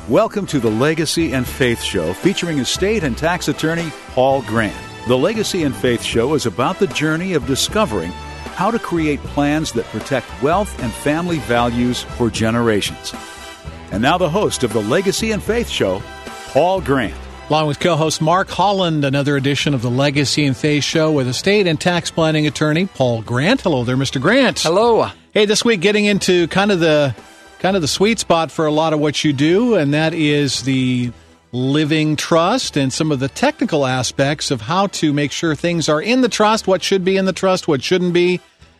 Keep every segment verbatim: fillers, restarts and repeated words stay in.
Welcome to the Legacy and Faith Show, featuring estate and tax attorney Paul Grant. The Legacy and Faith Show is about the journey of discovering how to create plans that protect wealth and family values for generations. And now the host of the Legacy and Faith Show, Paul Grant. Along with co-host Mark Holland, another edition of the Legacy and Faith Show with estate and tax planning attorney Paul Grant. Hello there, Mister Grant. Hello. Hey, this week getting into kind of the kind of the sweet spot for a lot of what you do, and that is the living trust and some of the technical aspects of how to make sure things are in the trust, what should be in the trust, what shouldn't be.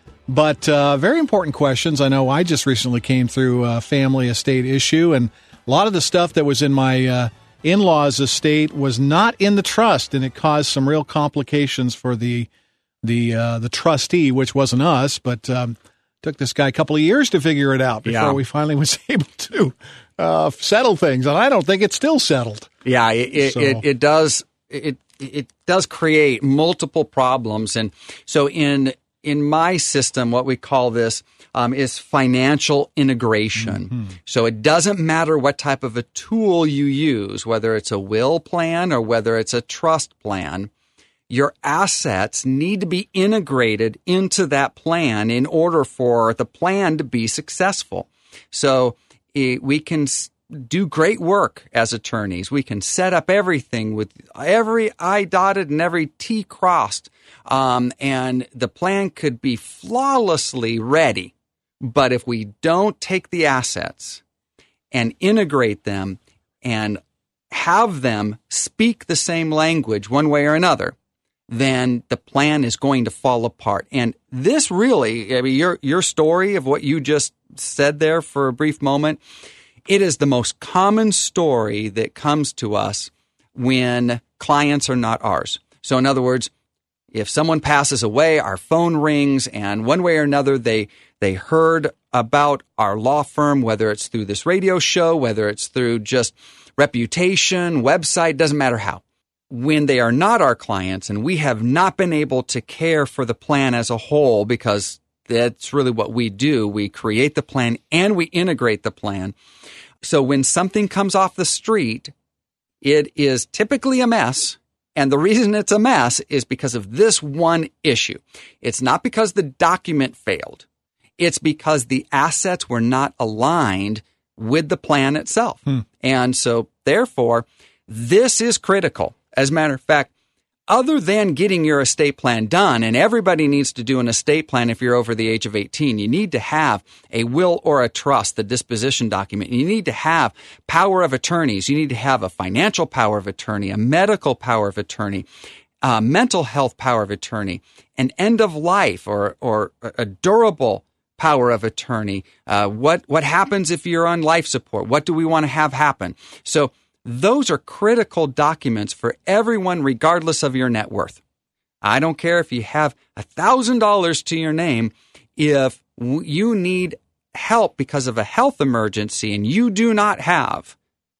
But uh, very important questions. I know I just recently came through a family estate issue, and a lot of the stuff that was in my uh, in-laws' estate was not in the trust, and it caused some real complications for the the uh, the trustee, which wasn't us, but um, took this guy a couple of years to figure it out before yeah. we finally was able to uh, settle things, and I don't think it's still settled. Yeah, it it, so. it, it does it it does create multiple problems, and so in in my system, what we call this um, is financial integration. Mm-hmm. So it doesn't matter what type of a tool you use, whether it's a will plan or whether it's a trust plan. Your assets need to be integrated into that plan in order for the plan to be successful. So it, we can do great work as attorneys. We can set up everything with every I dotted and every T crossed, um, and the plan could be flawlessly ready. But if we don't take the assets and integrate them and have them speak the same language one way or another, then the plan is going to fall apart. And this really, I mean, your your story of what you just said there for a brief moment, it is the most common story that comes to us when clients are not ours. So in other words, if someone passes away, our phone rings, and one way or another, they they heard about our law firm, whether it's through this radio show, whether it's through just reputation, website, doesn't matter how. When they are not our clients and we have not been able to care for the plan as a whole, because that's really what we do. We create the plan and we integrate the plan. So when something comes off the street, it is typically a mess. And the reason it's a mess is because of this one issue. It's not because the document failed. It's because the assets were not aligned with the plan itself. Hmm. And so therefore, this is critical. As a matter of fact, other than getting your estate plan done, and everybody needs to do an estate plan if you're over the age of eighteen, you need to have a will or a trust, the disposition document. You need to have power of attorneys. You need to have a financial power of attorney, a medical power of attorney, a mental health power of attorney, an end of life or or a durable power of attorney. Uh, what what happens if you're on life support? What do we want to have happen? So those are critical documents for everyone, regardless of your net worth. I don't care if you have one thousand dollars to your name. If you need help because of a health emergency and you do not have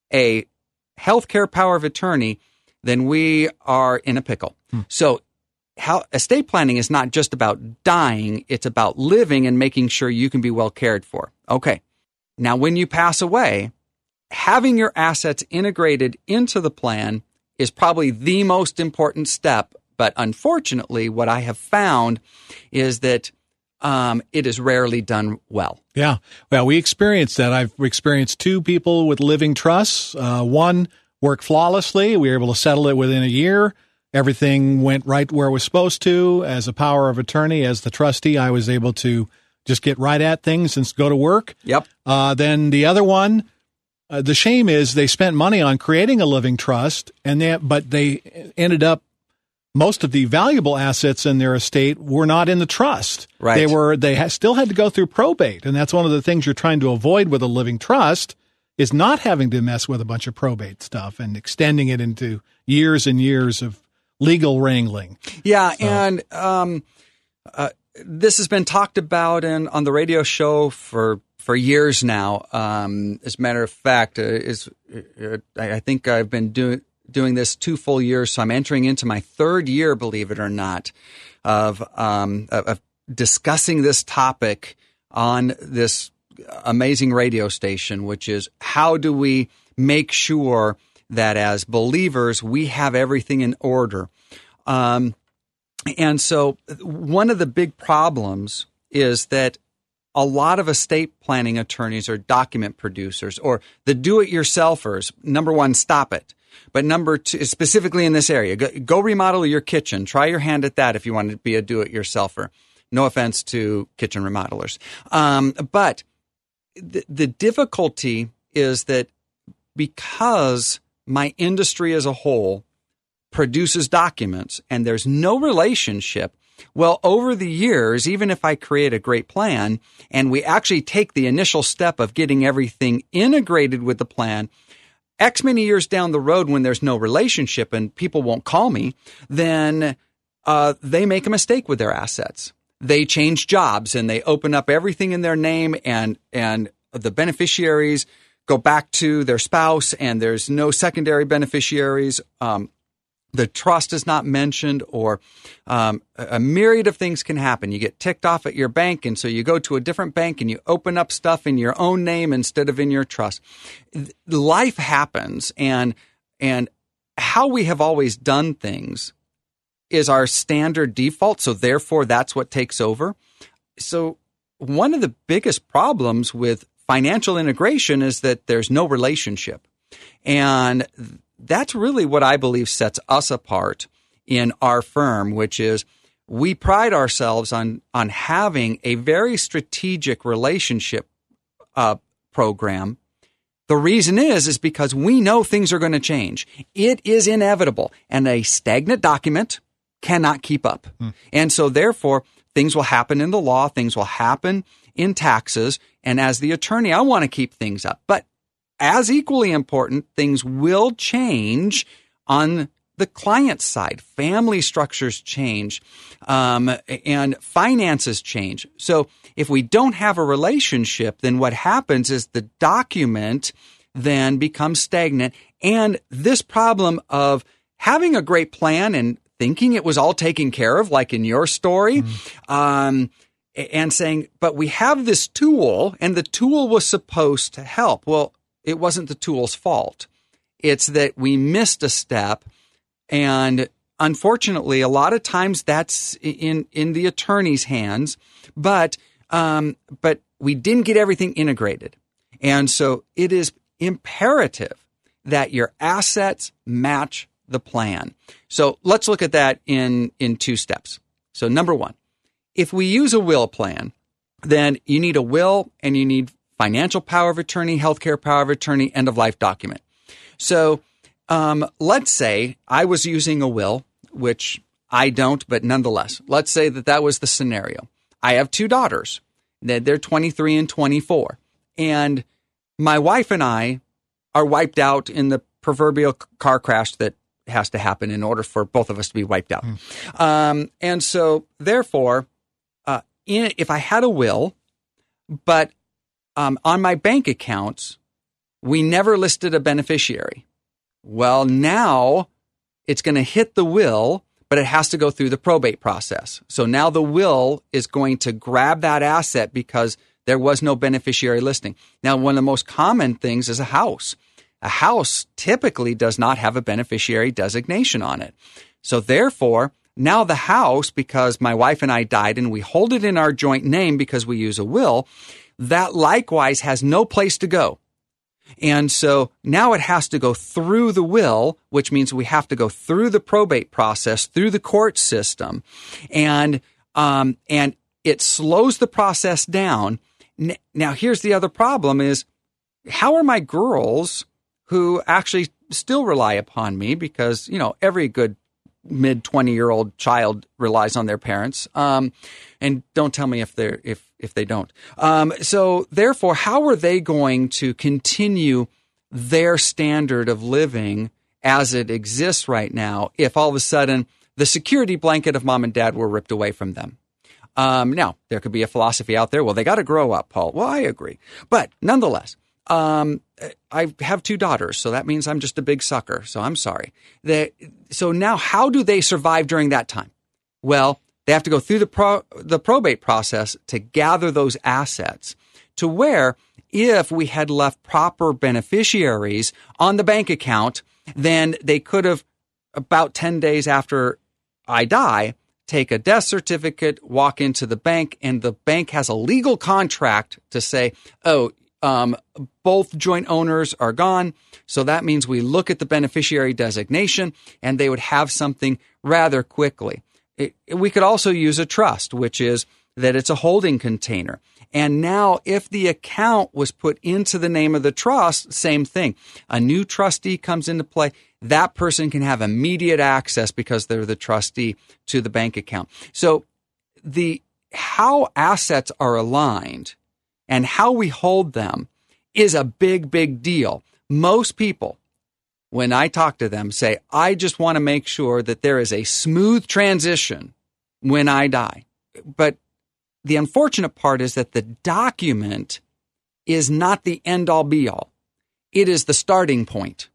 a healthcare power of attorney, then we are in a pickle. Hmm. So how, estate planning is not just about dying. It's about living and making sure you can be well cared for. Okay. Now, when you pass away, having your assets integrated into the plan is probably the most important step. But unfortunately, what I have found is that um, it is rarely done well. Yeah. Well, we experienced that. I've experienced two people with living trusts. Uh, one worked flawlessly. We were able to settle it within a year. Everything went right where it was supposed to. As a power of attorney, as the trustee, I was able to just get right at things and go to work. Yep. Uh, then the other one, Uh, the shame is they spent money on creating a living trust, and they, but they ended up, most of the valuable assets in their estate were not in the trust. Right. They were, they ha- still had to go through probate, and that's one of the things you're trying to avoid with a living trust, is not having to mess with a bunch of probate stuff and extending it into years and years of legal wrangling. Yeah, so. and um, uh, this has been talked about in, on the radio show for for years now. Um, as a matter of fact, uh, is uh, I think I've been doing doing this two full years, so I'm entering into my third year, believe it or not, of um, of discussing this topic on this amazing radio station, which is how do we make sure that as believers, we have everything in order. Um, and so one of the big problems is that a lot of estate planning attorneys or document producers or the do-it-yourselfers, number one, stop it. But number two, specifically in this area, go, go remodel your kitchen. Try your hand at that if you want to be a do-it-yourselfer. No offense to kitchen remodelers. Um, but the, the difficulty is that because my industry as a whole produces documents and there's no relationship, well, over the years, even if I create a great plan and we actually take the initial step of getting everything integrated with the plan, X many years down the road when there's no relationship and people won't call me, then uh, they make a mistake with their assets. They change jobs and they open up everything in their name and and the beneficiaries go back to their spouse and there's no secondary beneficiaries. Um, the trust is not mentioned or um, a myriad of things can happen. You get ticked off at your bank and so you go to a different bank and you open up stuff in your own name instead of in your trust. Life happens and and how we have always done things is our standard default, so therefore that's what takes over. So one of the biggest problems with financial integration is that there's no relationship. And that's really what I believe sets us apart in our firm, which is we pride ourselves on, on having a very strategic relationship uh, program. The reason is, is because we know things are going to change. It is inevitable. And a stagnant document cannot keep up. Hmm. And so therefore, things will happen in the law, things will happen in taxes. And as the attorney, I want to keep things up. But as equally important, things will change on the client side. Family structures change, um, and finances change. So if we don't have a relationship, then what happens is the document then becomes stagnant. And this problem of having a great plan and thinking it was all taken care of, like in your story, mm-hmm. um, and saying, but we have this tool and the tool was supposed to help. Well, it wasn't the tool's fault. It's that we missed a step. And unfortunately, a lot of times that's in, in the attorney's hands, but, um, but we didn't get everything integrated. And so it is imperative that your assets match the plan. So let's look at that in, in two steps. So number one, if we use a will plan, then you need a will and you need financial power of attorney, healthcare power of attorney, end of life document. So um, let's say I was using a will, which I don't, but nonetheless, let's say that that was the scenario. I have two daughters. They're twenty-three and twenty-four. And my wife and I are wiped out in the proverbial car crash that has to happen in order for both of us to be wiped out. Mm. Um, and so therefore, uh, in, if I had a will, but um, on my bank accounts, we never listed a beneficiary. Well, now it's going to hit the will, but it has to go through the probate process. So now the will is going to grab that asset because there was no beneficiary listing. Now, one of the most common things is a house. A house typically does not have a beneficiary designation on it. So therefore, now the house, because my wife and I died and we hold it in our joint name because we use a will, that likewise has no place to go. And so now it has to go through the will, which means we have to go through the probate process, through the court system, and um, and it slows the process down. Now, here's the other problem is, how are my girls who actually still rely upon me, because, you know, every good mid twenty-year-old child relies on their parents, um, and don't tell me if they're if if they don't. Um, so therefore, how are they going to continue their standard of living as it exists right now if all of a sudden the security blanket of mom and dad were ripped away from them? Um, now, there could be a philosophy out there, well, they got to grow up, Paul. Well, I agree. But nonetheless, um, I have two daughters, so that means I'm just a big sucker. So I'm sorry. They, so now how do they survive during that time? Well, they have to go through the pro, the probate process to gather those assets, to where if we had left proper beneficiaries on the bank account, then they could have, about ten days after I die, take a death certificate, walk into the bank, and the bank has a legal contract to say, oh, um, both joint owners are gone. So that means we look at the beneficiary designation, and they would have something rather quickly. It, we could also use a trust, which is that it's a holding container. And now if the account was put into the name of the trust, same thing. A new trustee comes into play. That person can have immediate access because they're the trustee to the bank account. So the how assets are aligned and how we hold them is a big, big deal. Most people, when I talk to them, say, I just want to make sure that there is a smooth transition when I die. But the unfortunate part is that the document is not the end-all be-all. It is the starting point.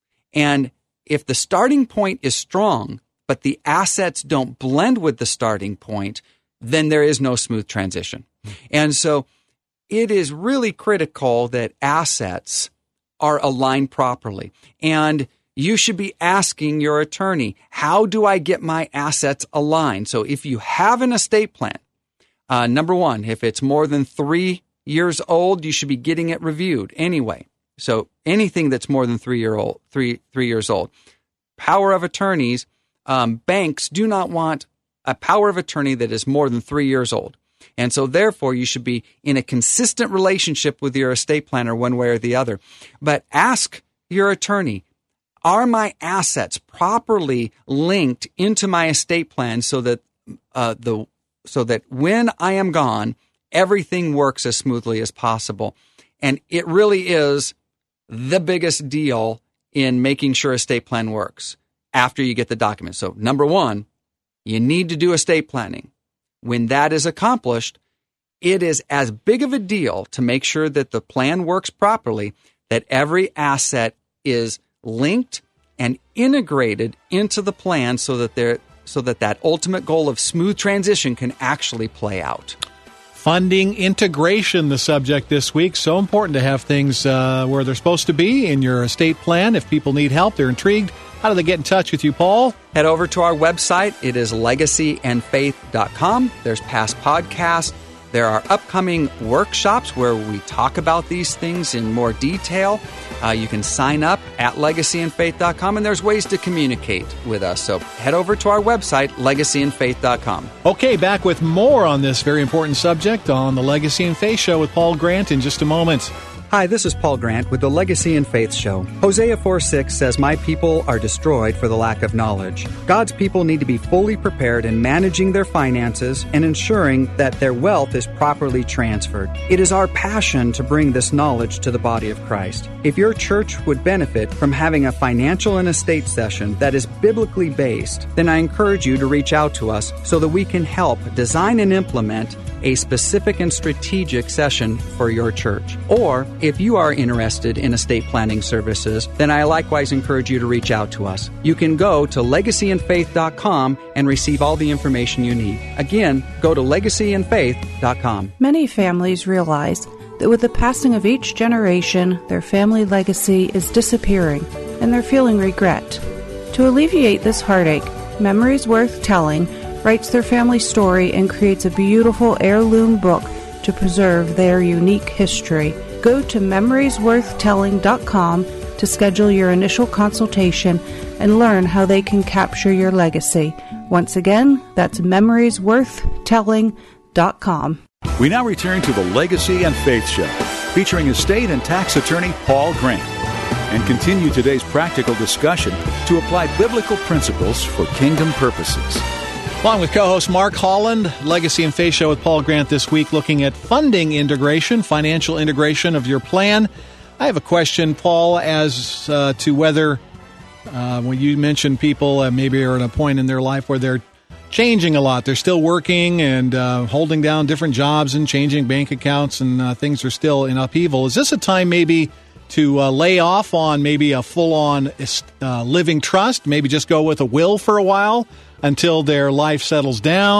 And if the starting point is strong, but the assets don't blend with the starting point, then there is no smooth transition. And so it is really critical that assets are aligned properly. And you should be asking your attorney, how do I get my assets aligned? So if you have an estate plan, uh, number one, if it's more than three years old, you should be getting it reviewed anyway. So anything that's more than three year old, three three years old, power of attorneys, um, banks do not want a power of attorney that is more than three years old. And so therefore you should be in a consistent relationship with your estate planner one way or the other. But ask your attorney, are my assets properly linked into my estate plan so that uh, the so that when I am gone, everything works as smoothly as possible? And it really is the biggest deal in making sure estate plan works after you get the document. So number one, you need to do estate planning. When that is accomplished, it is as big of a deal to make sure that the plan works properly, that every asset is linked and integrated into the plan so that there, so that that ultimate goal of smooth transition can actually play out. Funding integration, the subject this week. So important to have things uh, where they're supposed to be in your estate plan. If people need help, they're intrigued, how do they get in touch with you, Paul? Head over to our website. It is legacy and faith dot com. There's past podcasts. There are upcoming workshops where we talk about these things in more detail. Uh, you can sign up at legacy and faith dot com, and there's ways to communicate with us. So head over to our website, legacy and faith dot com. Okay, back with more on this very important subject on the Legacy and Faith Show with Paul Grant in just a moment. Hi, this is Paul Grant with the Legacy and Faith Show. Hosea four six says, my people are destroyed for the lack of knowledge. God's people need to be fully prepared in managing their finances and ensuring that their wealth is properly transferred. It is our passion to bring this knowledge to the body of Christ. If your church would benefit from having a financial and estate session that is biblically based, then I encourage you to reach out to us so that we can help design and implement a specific and strategic session for your church. Or if you are interested in estate planning services, then I likewise encourage you to reach out to us. You can go to legacy and faith dot com and receive all the information you need. Again, go to legacy and faith dot com. Many families realize that with the passing of each generation, their family legacy is disappearing and they're feeling regret. To alleviate this heartache, Memories Worth Telling writes their family story and creates a beautiful heirloom book to preserve their unique history. Go to memories worth telling dot com to schedule your initial consultation and learn how they can capture your legacy. Once again, that's memories worth telling dot com. We now return to the Legacy and Faith Show, featuring estate and tax attorney Paul Grant, and continue today's practical discussion to apply biblical principles for kingdom purposes. Along with co-host Mark Holland, Legacy and Faith Show with Paul Grant this week, looking at funding integration, financial integration of your plan. I have a question, Paul, as uh, to whether, uh, when you mentioned people uh, maybe are at a point in their life where they're changing a lot. They're still working and uh, holding down different jobs and changing bank accounts, and uh, things are still in upheaval. Is this a time maybe to uh, lay off on maybe a full-on uh, living trust, maybe just go with a will for a while until their life settles down?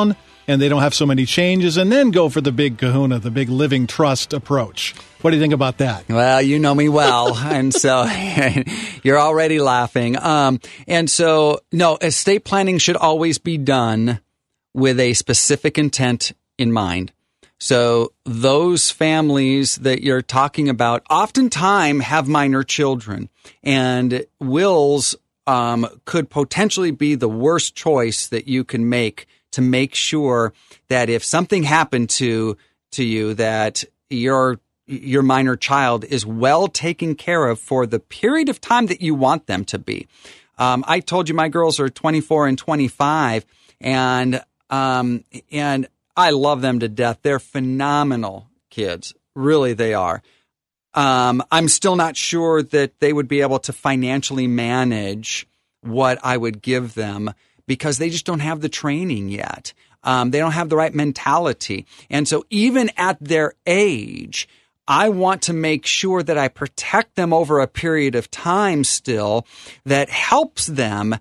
and they don't have so many changes, and then go for the big kahuna, the big living trust approach. What do you think about that? Well, you know me well, and so you're already laughing. Um, and so, no, estate planning should always be done with a specific intent in mind. So those families that you're talking about oftentimes have minor children, and wills um, could potentially be the worst choice that you can make to make sure that if something happened to to you, that your your minor child is well taken care of for the period of time that you want them to be. Um, I told you my girls are twenty-four and twenty-five, and um, and I love them to death. They're phenomenal kids. Really, they are. Um, I'm still not sure that they would be able to financially manage what I would give them because they just don't have the training yet. Um, they don't have the right mentality. And so even at their age, I want to make sure that I protect them over a period of time still that helps them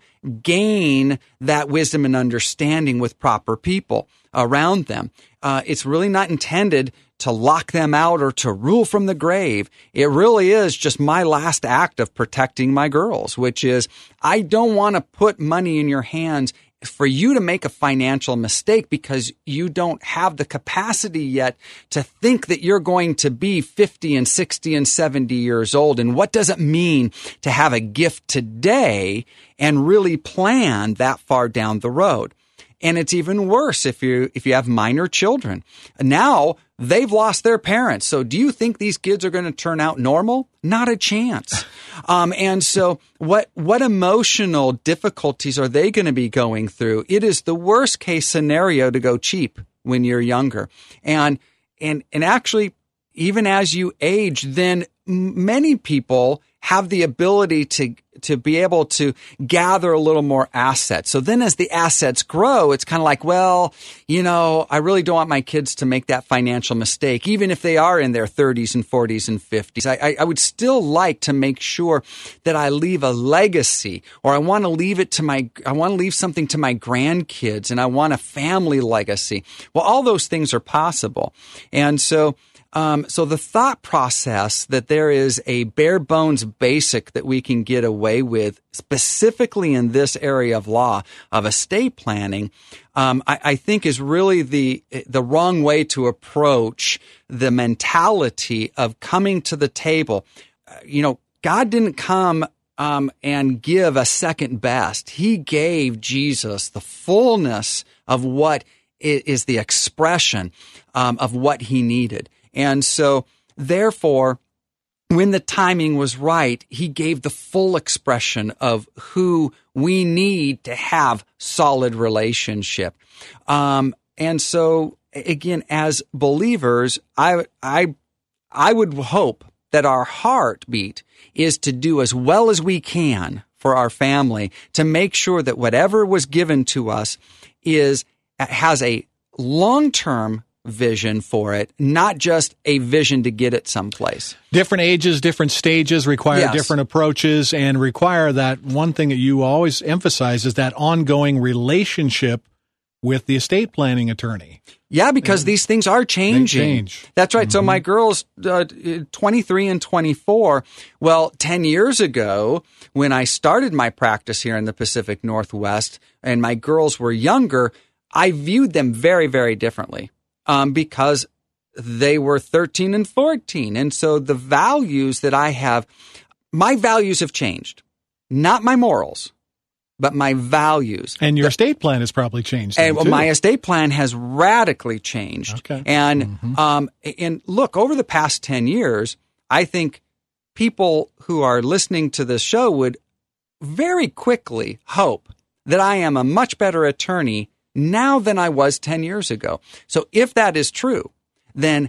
gain that wisdom and understanding with proper people around them. Uh, it's really not intended to lock them out or to rule from the grave. It really is just my last act of protecting my girls, which is I don't want to put money in your hands for you to make a financial mistake because you don't have the capacity yet to think that you're going to be fifty and sixty and seventy years old. And what does it mean to have a gift today and really plan that far down the road? And it's even worse if you if you have minor children. Now they've lost their parents. So do you think these kids are going to turn out normal? Not a chance. Um, and so what what emotional difficulties are they going to be going through? It is the worst case scenario to go cheap when you're younger. And and and actually, even as you age, then many people have the ability to to be able to gather a little more assets. So then as the assets grow, it's kind of like, well, you know, I really don't want my kids to make that financial mistake, even if they are in their thirties and forties and fifties. I, I would still like to make sure that I leave a legacy, or I want to leave it to my, I want to leave something to my grandkids, and I want a family legacy. Well, all those things are possible. And so Um, so the thought process that there is a bare bones basic that we can get away with, specifically in this area of law of estate planning, um, I, I think is really the the wrong way to approach the mentality of coming to the table. Uh, you know, God didn't come um, and give a second best. He gave Jesus the fullness of what is the expression um, of what he needed. And so, therefore, when the timing was right, he gave the full expression of who we need to have solid relationship. Um, and so, again, as believers, I, I, I would hope that our heartbeat is to do as well as we can for our family to make sure that whatever was given to us is has a long-term vision for it, not just a vision to get it someplace. Different ages, different stages require Yes. different approaches and require that one thing that you always emphasize is that ongoing relationship with the estate planning attorney. Yeah, because and these things are changing. They change. That's right. Mm-hmm. So my girls, uh, twenty-three and twenty-four, well, ten years ago, when I started my practice here in the Pacific Northwest and my girls were younger, I viewed them very, very differently. Um, because they were thirteen and fourteen. And so the values that I have, my values have changed. Not my morals, but my values. And your the, estate plan has probably changed. And too. my estate plan has radically changed. Okay. And, mm-hmm. um, and look, over the past ten years, I think people who are listening to this show would very quickly hope that I am a much better attorney now than I was ten years ago. So if that is true, then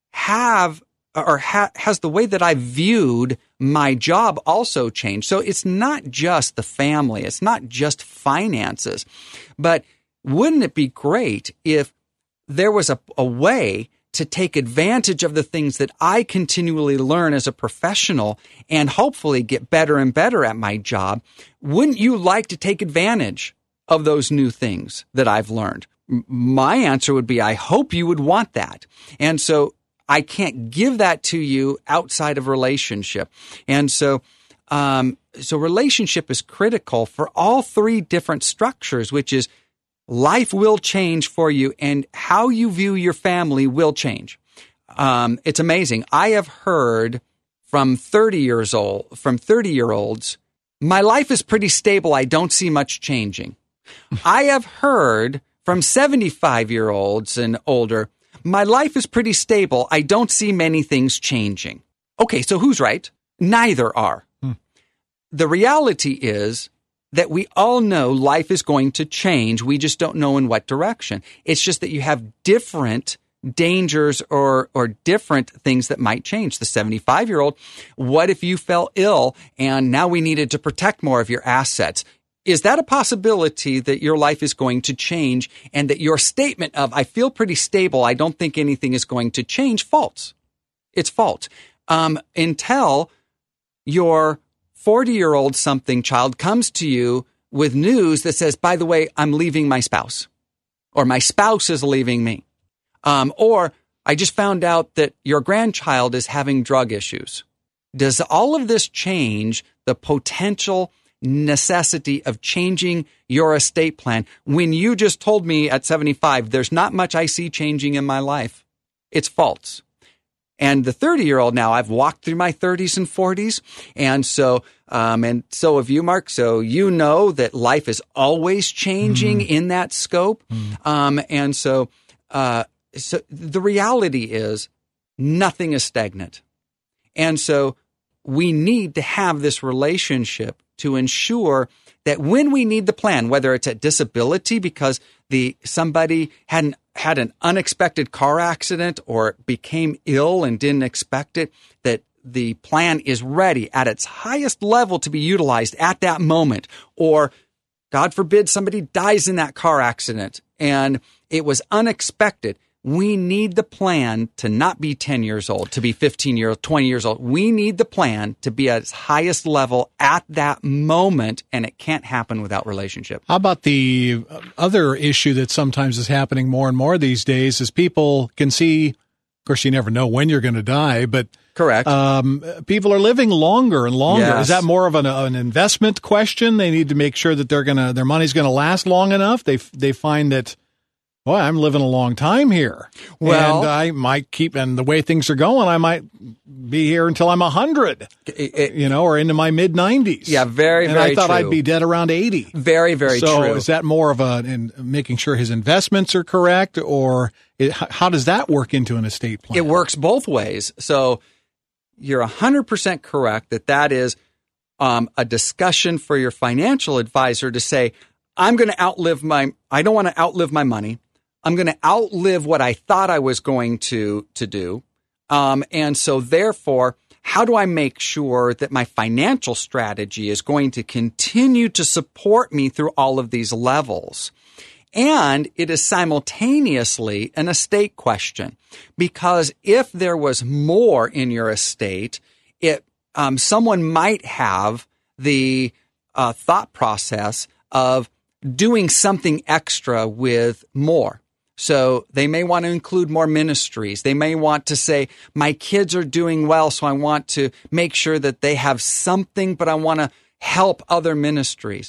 have or ha, has the way that I viewed my job also changed. So it's not just the family, it's not just finances, but wouldn't it be great if there was a, a way to take advantage of the things that I continually learn as a professional and hopefully get better and better at my job? Wouldn't you like to take advantage of those new things that I've learned? my answer would be, I hope you would want that. And so I can't give that to you outside of relationship. And so, um, so relationship is critical for all three different structures, which is life will change for you and how you view your family will change. Um, it's amazing. I have heard from thirty years old, from thirty year olds, my life is pretty stable. I don't see much changing. I have heard from seventy-five year olds and older, my life is pretty stable. I don't see many things changing. Okay, so who's right? Neither are. Hmm. The reality is that we all know life is going to change. We just don't know in what direction. It's just that you have different dangers or or different things that might change. The seventy-five year old, what if you fell ill and now we needed to protect more of your assets? Is that a possibility that your life is going to change and that your statement of, I feel pretty stable, I don't think anything is going to change, false? It's false. Um, until your forty-year-old something child comes to you with news that says, by the way, I'm leaving my spouse, or my spouse is leaving me. Um, or I just found out that your grandchild is having drug issues. Does all of this change the potential necessity of changing your estate plan when you just told me at seventy-five, there's not much I see changing in my life? It's false. And the thirty-year-old now, I've walked through my thirties and forties, and so um, and so have you, Mark. So you know that life is always changing mm. in that scope, mm. um, and so. Uh, So the reality is nothing is stagnant. And so we need to have this relationship to ensure that when we need the plan, whether it's a disability because the somebody had an, had an unexpected car accident or became ill and didn't expect it, that the plan is ready at its highest level to be utilized at that moment. Or God forbid somebody dies in that car accident and it was unexpected. We need the plan to not be ten years old, to be fifteen years old, twenty years old. We need the plan to be at its highest level at that moment, and it can't happen without relationship. How about the other issue that sometimes is happening more and more these days is people can see, of course, you never know when you're going to die, but correct. Um, people are living longer and longer. Yes. Is that more of an, an investment question? They need to make sure that they're going to, their money's going to last long enough. They they find that, boy, I'm living a long time here. Well, and I might keep, and the way things are going, I might be here until I'm one hundred, it, it, you know, or into my mid nineties. Yeah, very, and very I thought true. I'd be dead around eighty. Very, very so true. So is that more of a, in making sure his investments are correct, or it, how does that work into an estate plan? It works both ways. So you're one hundred percent correct that that is um, a discussion for your financial advisor to say, I'm going to outlive my, I don't want to outlive my money. I'm going to outlive what I thought I was going to, to do. Um, and so therefore, how do I make sure that my financial strategy is going to continue to support me through all of these levels? And it is simultaneously an estate question, because if there was more in your estate, it, um, someone might have the uh, thought process of doing something extra with more. So they may want to include more ministries. They may want to say, my kids are doing well, so I want to make sure that they have something, but I want to help other ministries.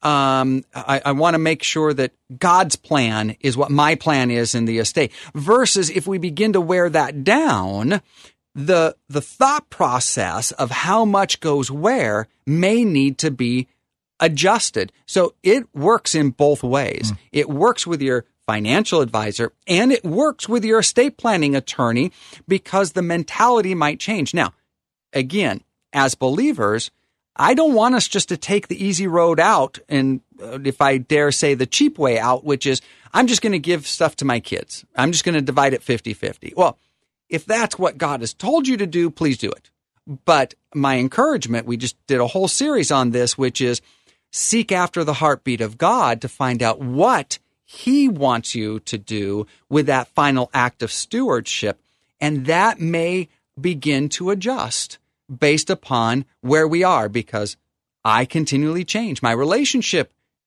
Um, I, I want to make sure that God's plan is what my plan is in the estate. Versus if we begin to wear that down, the the thought process of how much goes where may need to be adjusted. So it works in both ways. Mm. It works with your financial advisor, and it works with your estate planning attorney because the mentality might change. Now, again, as believers, I don't want us just to take the easy road out, and uh, if I dare say the cheap way out, which is I'm just going to give stuff to my kids. I'm just going to divide it fifty-fifty. Well, if that's what God has told you to do, please do it. But my encouragement, we just did a whole series on this, which is seek after the heartbeat of God to find out what He wants you to do with that final act of stewardship. And that may begin to adjust based upon where we are, because I continually change. My relationship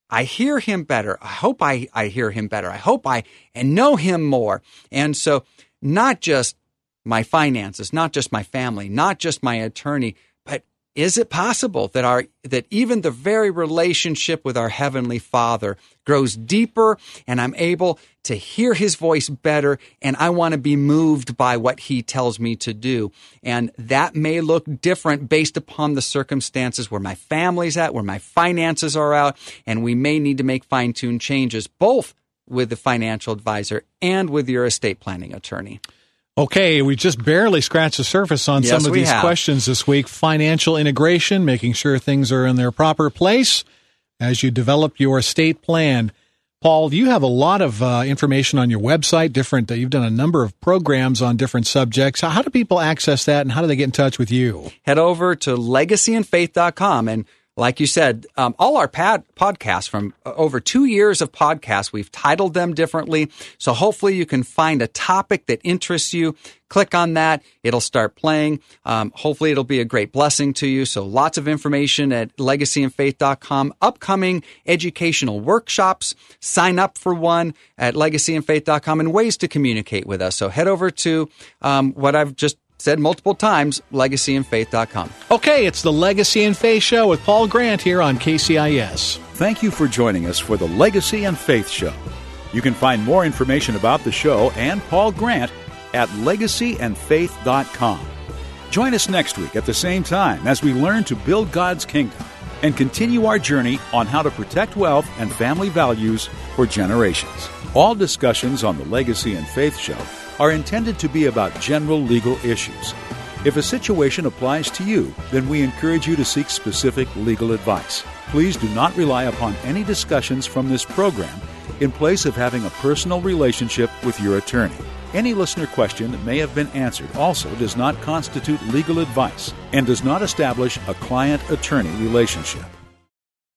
I hear him better. I hope I, I hear him better. I hope I and know him more. And so not just my finances, not just my family, not just my attorney, but is it possible that our that even the very relationship with our Heavenly Father grows deeper and I'm able to hear his voice better and I want to be moved by what he tells me to do? And that may look different based upon the circumstances where my family's at, where my finances are out, and we may need to make fine-tuned changes both with the financial advisor and with your estate planning attorney. Okay, we just barely scratched the surface on Yes, some of we these have. questions this week. Financial integration, making sure things are in their proper place as you develop your estate plan. Paul, you have a lot of uh, information on your website, different. Uh, you've done a number of programs on different subjects. How, how do people access that, and how do they get in touch with you? Head over to legacy and faith dot com, and like you said, um, all our pad- podcasts from over two years of podcasts, we've titled them differently. So hopefully you can find a topic that interests you. Click on that. It'll start playing. Um, hopefully it'll be a great blessing to you. So lots of information at legacy and faith dot com. Upcoming educational workshops. Sign up for one at legacy and faith dot com, and ways to communicate with us. So head over to um, what I've just said multiple times, legacy and faith dot com. Okay, it's the Legacy and Faith Show with Paul Grant here on K C I S. Thank you for joining us for the Legacy and Faith Show. You can find more information about the show and Paul Grant at legacy and faith dot com. Join us next week at the same time as we learn to build God's kingdom and continue our journey on how to protect wealth and family values for generations. All discussions on the Legacy and Faith Show are intended to be about general legal issues. If a situation applies to you, then we encourage you to seek specific legal advice. Please do not rely upon any discussions from this program in place of having a personal relationship with your attorney. Any listener question that may have been answered also does not constitute legal advice and does not establish a client-attorney relationship.